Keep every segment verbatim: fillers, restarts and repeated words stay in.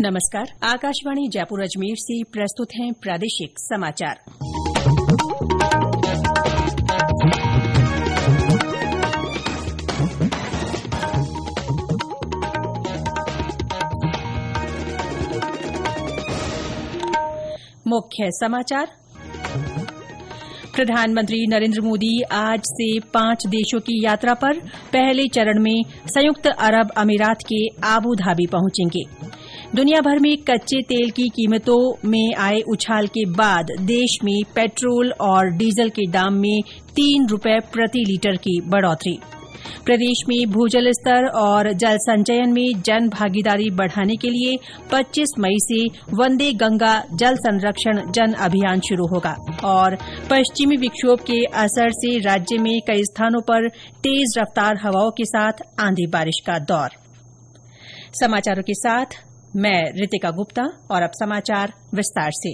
नमस्कार। आकाशवाणी जयपुर अजमेर से प्रस्तुत हैं प्रादेशिक समाचार। मुख्य समाचार। प्रधानमंत्री नरेंद्र मोदी आज से पांच देशों की यात्रा पर। पहले चरण में संयुक्त अरब अमीरात के आबू धाबी पहुंचेंगे। दुनिया भर में कच्चे तेल की कीमतों में आए उछाल के बाद देश में पेट्रोल और डीजल के दाम में तीन रुपये प्रति लीटर की बढ़ोतरी। प्रदेश में भूजल स्तर और जल संचयन में जन भागीदारी बढ़ाने के लिए पच्चीस मई से वंदे गंगा जल संरक्षण जन अभियान शुरू होगा। और पश्चिमी विक्षोभ के असर से राज्य में कई स्थानों पर तेज रफ्तार हवाओं के साथ आंधी बारिश का दौर। समाचारों के साथ मैं रितिका गुप्ता और अब समाचार विस्तार से।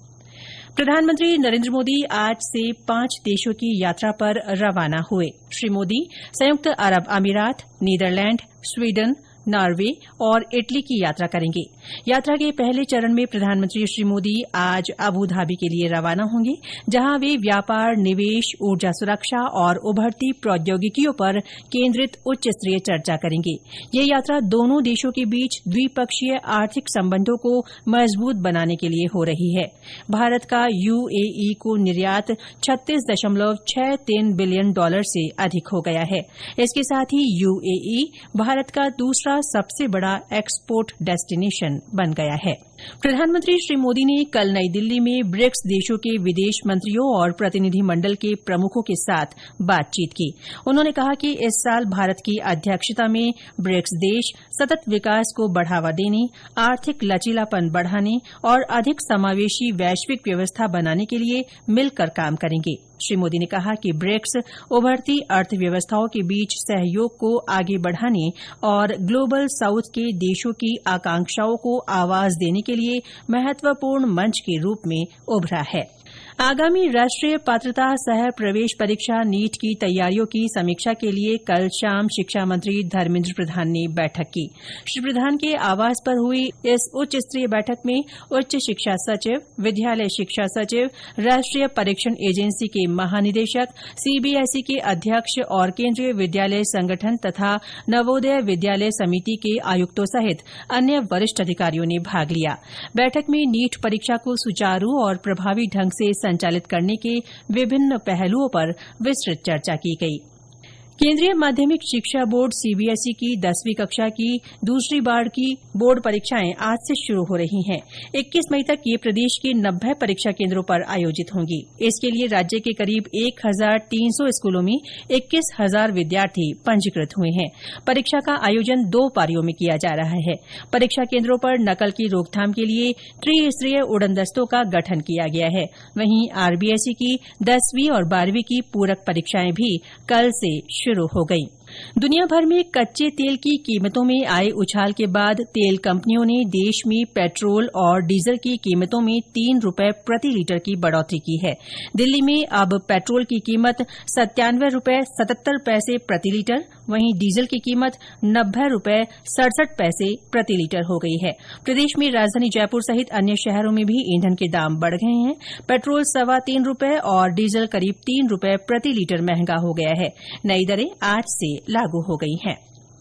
प्रधानमंत्री नरेंद्र मोदी आज से पांच देशों की यात्रा पर रवाना हुए। श्री मोदी संयुक्त अरब अमीरात, नीदरलैंड, स्वीडन, नॉर्वे और इटली की यात्रा करेंगे। यात्रा के पहले चरण में प्रधानमंत्री श्री मोदी आज अबू धाबी के लिए रवाना होंगे, जहां वे व्यापार, निवेश, ऊर्जा सुरक्षा और उभरती प्रौद्योगिकियों पर केंद्रित उच्च स्तरीय चर्चा करेंगे। यह यात्रा दोनों देशों के बीच द्विपक्षीय आर्थिक संबंधों को मजबूत बनाने के लिए हो रही है। भारत का यूएई को निर्यात छत्तीस दशमलव छह तीन बिलियन डॉलर से अधिक हो गया है। इसके साथ ही यूएई भारत का दूसरा सबसे बड़ा एक्सपोर्ट डेस्टिनेशन बन गया है। प्रधानमंत्री श्री मोदी ने कल नई दिल्ली में ब्रिक्स देशों के विदेश मंत्रियों और प्रतिनिधिमंडल के प्रमुखों के साथ बातचीत की। उन्होंने कहा कि इस साल भारत की अध्यक्षता में ब्रिक्स देश सतत विकास को बढ़ावा देने, आर्थिक लचीलापन बढ़ाने और अधिक समावेशी वैश्विक व्यवस्था बनाने के लिए मिलकर काम करेंगे। श्री मोदी ने कहा कि ब्रिक्स उभरती अर्थव्यवस्थाओं के बीच सहयोग को आगे बढ़ाने और ग्लोबल साउथ के देशों की आकांक्षाओं को आवाज देने के लिए महत्वपूर्ण मंच के रूप में उभरा है। आगामी राष्ट्रीय पात्रता सह प्रवेश परीक्षा नीट की तैयारियों की समीक्षा के लिए कल शाम शिक्षा मंत्री धर्मेंद्र प्रधान ने बैठक की। श्री प्रधान के आवास पर हुई इस उच्च स्तरीय बैठक में उच्च शिक्षा सचिव, विद्यालय शिक्षा सचिव, राष्ट्रीय परीक्षण एजेंसी के महानिदेशक, सीबीएसई के अध्यक्ष और केंद्रीय विद्यालय संगठन तथा नवोदय विद्यालय समिति के आयुक्तों सहित अन्य वरिष्ठ अधिकारियों ने भाग लिया। बैठक में नीट परीक्षा को सुचारू और प्रभावी ढंग से संचालित करने के विभिन्न पहलुओं पर विस्तृत चर्चा की गई। केंद्रीय माध्यमिक शिक्षा बोर्ड सीबीएसई की दसवीं कक्षा की दूसरी बार की बोर्ड परीक्षाएं आज से शुरू हो रही हैं। इक्कीस मई तक ये प्रदेश के नब्बे परीक्षा केंद्रों पर आयोजित होंगी। इसके लिए राज्य के करीब एक हजार तीन सौ स्कूलों में इक्कीस हजार विद्यार्थी पंजीकृत हुए हैं। परीक्षा का आयोजन दो पारियों में किया जा रहा है। परीक्षा केंद्रों पर नकल की रोकथाम के लिए त्रिस्तरीय उड़न दस्तों का गठन किया गया है। वहीं आरबीएसई की दसवीं और बारहवीं की पूरक परीक्षाएं भी कल से शुरू हो गई। दुनिया भर में कच्चे तेल की कीमतों में आए उछाल के बाद तेल कंपनियों ने देश में पेट्रोल और डीजल की कीमतों में तीन रुपये प्रति लीटर की बढ़ोतरी की है। दिल्ली में अब पेट्रोल की कीमत सत्तानवे रुपये सतहत्तर पैसे प्रति लीटर, वहीं डीजल की कीमत नब्बे रुपये सड़सठ पैसे प्रति लीटर हो गई है। प्रदेश में राजधानी जयपुर सहित अन्य शहरों में भी ईंधन के दाम बढ़ गए हैं। पेट्रोल सवा तीन रुपये और डीजल करीब तीन रुपये प्रति लीटर महंगा हो गया है। नई दरें आज से लागू हो गई हैं।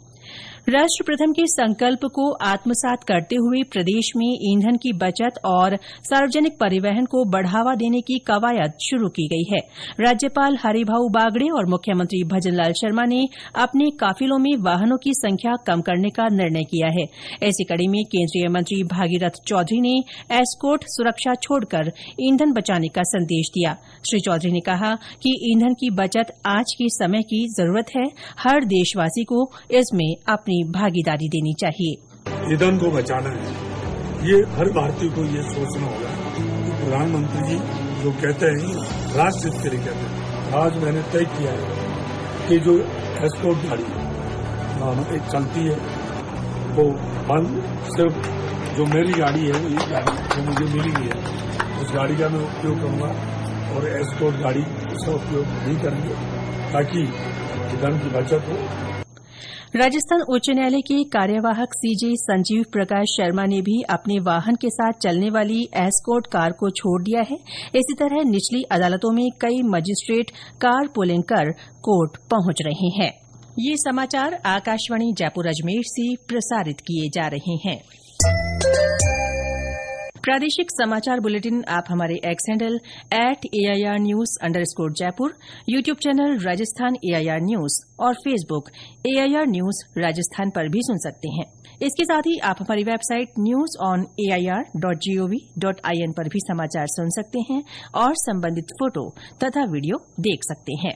राष्ट्र प्रथम के संकल्प को आत्मसात करते हुए प्रदेश में ईंधन की बचत और सार्वजनिक परिवहन को बढ़ावा देने की कवायद शुरू की गई है। राज्यपाल हरिभाऊ बागड़े और मुख्यमंत्री भजनलाल शर्मा ने अपने काफिलों में वाहनों की संख्या कम करने का निर्णय किया है। ऐसी कड़ी में केंद्रीय मंत्री भागीरथ चौधरी ने एस्कॉर्ट सुरक्षा छोड़कर ईंधन बचाने का संदेश दिया। श्री चौधरी ने कहा कि ईंधन की बचत आज के समय की जरूरत है। हर देशवासी को इसमें अपनी भागीदारी देनी चाहिए। ईंधन को बचाना है, ये हर भारतीय को ये सोचना होगा। तो प्रधानमंत्री जी जो कहते हैं राष्ट्र हित के लिए कहते हैं, आज मैंने तय किया है कि जो एस्कॉर्ट गाड़ी एक चलती है वो बंद सिर्फ जो मेरी गाड़ी है वो ये गाड़ी जो मुझे मिली हुई है उस गाड़ी का मैं उपयोग करूंगा और एस्कॉर्ट गाड़ी उसका उपयोग नहीं करेंगे ताकि ईंधन की बचत हो। राजस्थान उच्च न्यायालय के कार्यवाहक सीजे संजीव प्रकाश शर्मा ने भी अपने वाहन के साथ चलने वाली एस्कॉर्ट कार को छोड़ दिया है। इसी तरह निचली अदालतों में कई मजिस्ट्रेट कार पुलिंग कर कोर्ट पहुंच रहे हैं। ये समाचार आकाशवाणी जयपुर अजमेर से प्रसारित किए जा रहे हैं। प्रादेशिक समाचार बुलेटिन आप हमारे X handle at AIR news underscore Jaipur, YouTube channel Rajasthan AIR news और फेसबुक एआईआर न्यूज राजस्थान पर भी सुन सकते हैं। इसके साथ ही आप हमारी website news on AIR dot GOV dot IN पर भी समाचार सुन सकते हैं और संबंधित फोटो तथा वीडियो देख सकते हैं।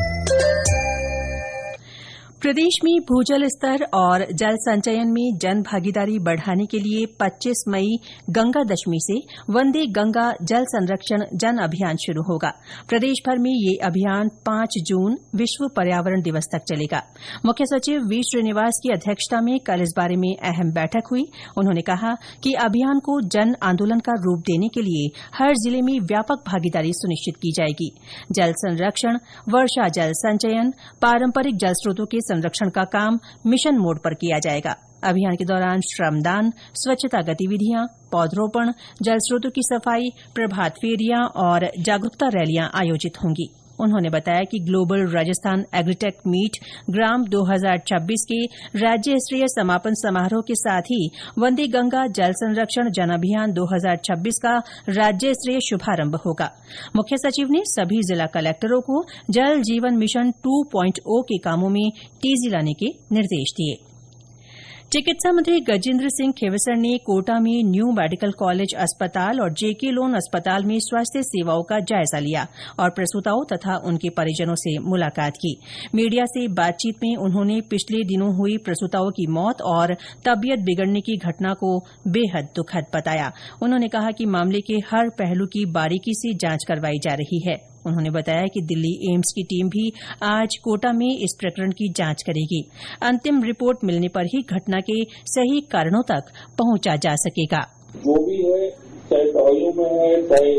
प्रदेश में भूजल स्तर और जल संचयन में जन भागीदारी बढ़ाने के लिए पच्चीस मई गंगा दशमी से वंदे गंगा जल संरक्षण जन अभियान शुरू होगा। प्रदेश भर में ये अभियान पांच जून विश्व पर्यावरण दिवस तक चलेगा। मुख्य सचिव वी श्रीनिवास की अध्यक्षता में कल इस बारे में अहम बैठक हुई। उन्होंने कहा कि अभियान को जन आंदोलन का रूप देने के लिए हर जिले में व्यापक भागीदारी सुनिश्चित की जाएगी। जल संरक्षण, वर्षा जल संचयन, पारंपरिक जल स्रोतों के संरक्षण का काम मिशन मोड पर किया जाएगा। अभियान के दौरान श्रमदान, स्वच्छता गतिविधियां, पौधरोपण, जल स्रोतों की सफाई, प्रभात फेरियां और जागरूकता रैलियां आयोजित होंगी। उन्होंने बताया कि ग्लोबल राजस्थान एग्रीटेक मीट ग्राम दो हज़ार छब्बीस के राज्य स्तरीय समापन समारोह के साथ ही वंदे गंगा जल संरक्षण जन अभियान दो हज़ार छब्बीस का राज्य स्तरीय शुभारंभ होगा। मुख्य सचिव ने सभी जिला कलेक्टरों को जल जीवन मिशन टू पॉइंट ओ के कामों में तेजी लाने के निर्देश दिए। चिकित्सा मंत्री गजेंद्र सिंह खेवसर ने कोटा में न्यू मेडिकल कॉलेज अस्पताल और जेके लोन अस्पताल में स्वास्थ्य सेवाओं का जायजा लिया और प्रसूताओं तथा उनके परिजनों से मुलाकात की। मीडिया से बातचीत में उन्होंने पिछले दिनों हुई प्रसूताओं की मौत और तबीयत बिगड़ने की घटना को बेहद दुखद बताया। उन्होंने कहा कि मामले के हर पहलू की बारीकी से जांच करवाई जा रही है। उन्होंने बताया कि दिल्ली एम्स की टीम भी आज कोटा में इस प्रकरण की जांच करेगी। अंतिम रिपोर्ट मिलने पर ही घटना के सही कारणों तक पहुंचा जा सकेगा। जो भी है, चाहे दवाइयों में है, चाहे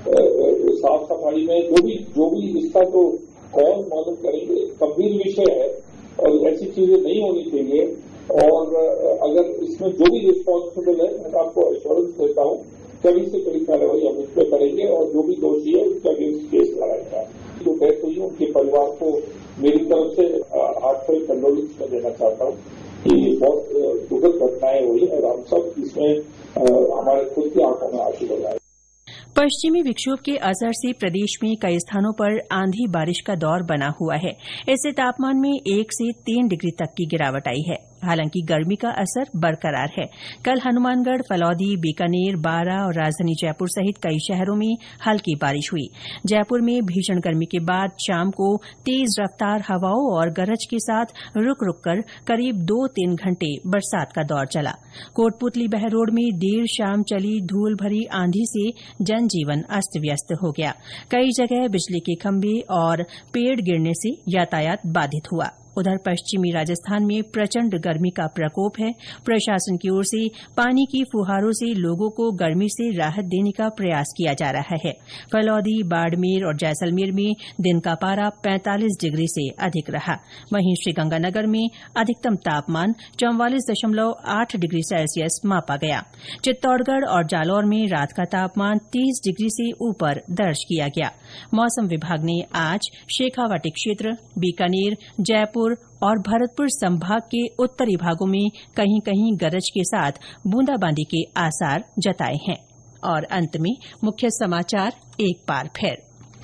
साफ सफाई में, जो भी जो भी इसका तो कौन मदद करेंगे, गंभीर विषय है और ऐसी चीजें नहीं होनी चाहिए। और अगर इसमें जो भी रिस्पॉन्सिबल है, मैं आपको एश्योरेंस देता हूँ, कड़ी से कड़ी कार्रवाई हम इस पर करेंगे और जो भी दोषी है उसका अगेंस्ट केस लगाएगा। जो डेथ हुई उनके परिवार को मेरी तरफ से हार्टफेल कंडोलेंस में देना चाहता हूँ। ये बहुत दुखद घटनाएं हुई और हम सब इसमें हमारे खुद की आंखों में आंसू लगाए। पश्चिमी विक्षोभ के असर से प्रदेश में कई स्थानों पर आंधी बारिश का दौर बना हुआ है। इससे तापमान में एक से तीन डिग्री तक की गिरावट आई है। हालांकि गर्मी का असर बरकरार है। कल हनुमानगढ़, फलौदी, बीकानेर, बारां और राजधानी जयपुर सहित कई शहरों में हल्की बारिश हुई। जयपुर में भीषण गर्मी के बाद शाम को तेज रफ्तार हवाओं और गरज के साथ रुक रुक कर करीब दो तीन घंटे बरसात का दौर चला। कोटपुतली बहरोड में देर शाम चली धूल भरी आंधी से जनजीवन अस्त व्यस्त हो गया। कई जगह बिजली के खंभे और पेड़ गिरने से यातायात बाधित हुआ। उधर पश्चिमी राजस्थान में प्रचंड गर्मी का प्रकोप है। प्रशासन की ओर से पानी की फुहारों से लोगों को गर्मी से राहत देने का प्रयास किया जा रहा है। फलौदी, बाड़मेर और जैसलमेर में दिन का पारा पैंतालीस डिग्री से अधिक रहा। वहीं श्रीगंगानगर में अधिकतम तापमान चौवालीस दशमलव आठ डिग्री सेल्सियस मापा गया। चित्तौड़गढ़ और जालौर में रात का तापमान तीस डिग्री से ऊपर दर्ज किया गया। मौसम विभाग ने आज शेखावाटी क्षेत्र, बीकानेर, जयपुर और भरतपुर संभाग के उत्तरी भागों में कहीं कहीं गरज के साथ बूंदाबांदी के आसार जताए हैं। और अंत में मुख्य समाचार एक बार फिर।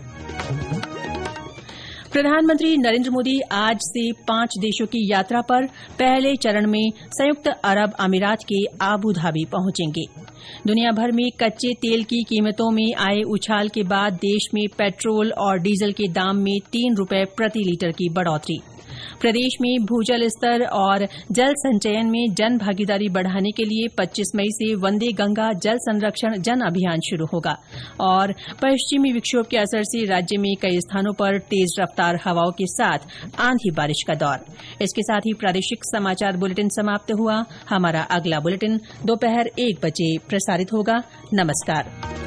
प्रधानमंत्री नरेंद्र मोदी आज से पांच देशों की यात्रा पर पहले चरण में संयुक्त अरब अमीरात के आबू धाबी पहुंचेंगे। दुनिया भर में कच्चे तेल की कीमतों में आए उछाल के बाद देश में पेट्रोल और डीजल के दाम में तीन रुपए प्रति लीटर की बढ़ोतरी। प्रदेश में भूजल स्तर और जल संचयन में जन भागीदारी बढ़ाने के लिए पच्चीस मई से वंदे गंगा जल संरक्षण जन अभियान शुरू होगा। और पश्चिमी विक्षोभ के असर से राज्य में कई स्थानों पर तेज रफ्तार हवाओं के साथ आंधी बारिश का दौर। इसके साथ ही प्रादेशिक समाचार बुलेटिन समाप्त हुआ। हमारा अगला बुलेटिन दोपहर एक बजे प्रसारित होगा। नमस्कार।